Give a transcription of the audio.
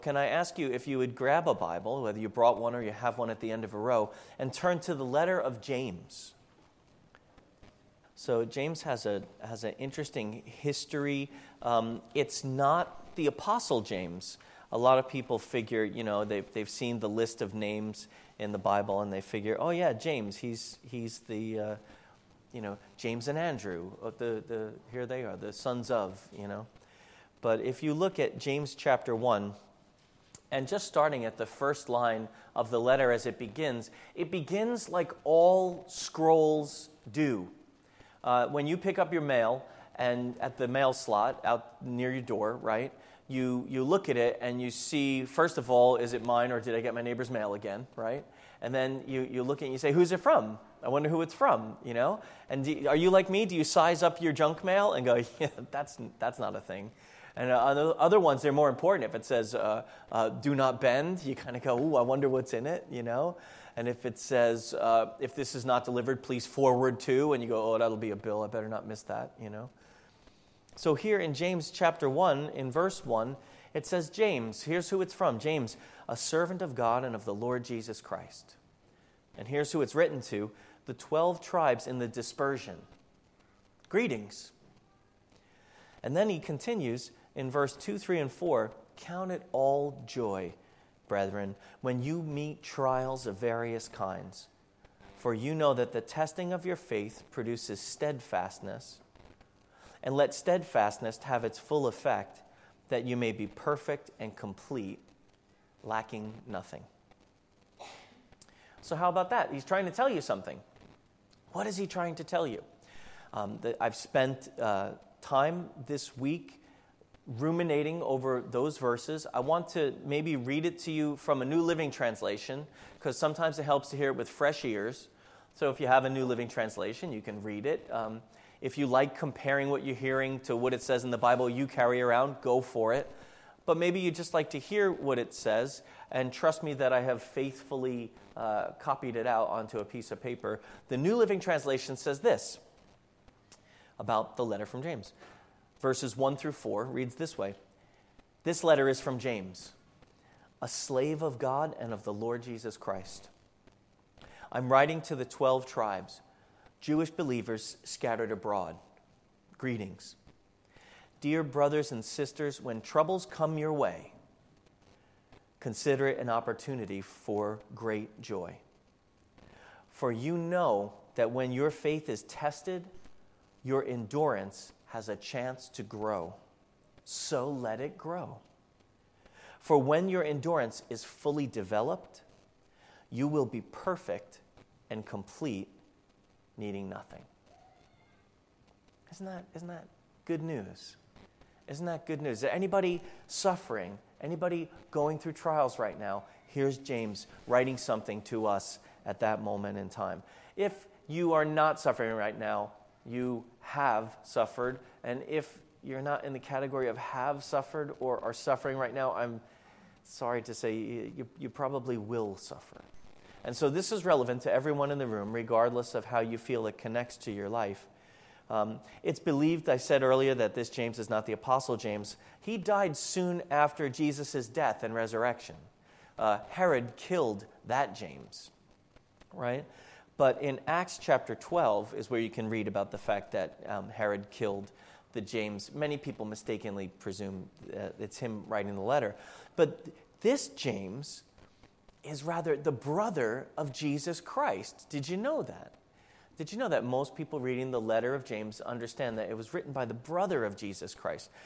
Can I ask you if you would grab a Bible, whether you brought one or you have one at the end of a row, and turn to the letter of James. So James has an interesting history. It's not the Apostle James. A lot of people figure, they've seen the list of names in the Bible, and they figure, oh yeah, James, he's the, James and Andrew. Here they are, the sons of, But if you look at James chapter 1, and just starting at the first line of the letter as it begins like all scrolls do. When you pick up your mail, and at the mail slot out near your door, right, you look at it and you see, first of all, is it mine or did I get my neighbor's mail again, right? And then you look at it and you say, who's it from? I wonder who it's from, And are you like me? Do you size up your junk mail and go, yeah, that's not a thing? And other ones, they're more important. If it says, do not bend, you kind of go, ooh, I wonder what's in it, And if it says, if this is not delivered, please forward to, and you go, oh, that'll be a bill, I better not miss that, So here in James chapter 1, in verse 1, it says, James, here's who it's from. James, a servant of God and of the Lord Jesus Christ. And here's who it's written to, the 12 tribes in the dispersion. Greetings. And then he continues in verse 2, 3, and 4, count it all joy, brethren, when you meet trials of various kinds. For you know that the testing of your faith produces steadfastness. And let steadfastness have its full effect, that you may be perfect and complete, lacking nothing. So how about that? He's trying to tell you something. What is he trying to tell you? I've spent time this week ruminating over those verses. I want to maybe read it to you from a New Living Translation, because sometimes it helps to hear it with fresh ears. So if you have a New Living Translation, you can read it. If you like comparing what you're hearing to what it says in the Bible you carry around, go for it. But maybe you just like to hear what it says, and trust me that I have faithfully copied it out onto a piece of paper. The New Living Translation says this about the letter from James. Verses 1 through 4 reads this way. This letter is from James, a slave of God and of the Lord Jesus Christ. I'm writing to the 12 tribes, Jewish believers scattered abroad. Greetings. Dear brothers and sisters, when troubles come your way, consider it an opportunity for great joy. For you know that when your faith is tested, your endurance has a chance to grow. So let it grow. For when your endurance is fully developed, you will be perfect and complete, needing nothing. Isn't that good news? Isn't that good news? Is there anybody suffering? Anybody going through trials right now? Here's James writing something to us at that moment in time. If you are not suffering right now, you have suffered. And if you're not in the category of have suffered or are suffering right now, I'm sorry to say you probably will suffer. And so this is relevant to everyone in the room, regardless of how you feel it connects to your life. It's believed, I said earlier, that this James is not the Apostle James. He died soon after Jesus' death and resurrection. Herod killed that James, right? But in Acts chapter 12 is where you can read about the fact that Herod killed the James. Many people mistakenly presume it's him writing the letter. But this James is rather the brother of Jesus Christ. Did you know that? Did you know that most people reading the letter of James understand that it was written by the brother of Jesus Christ?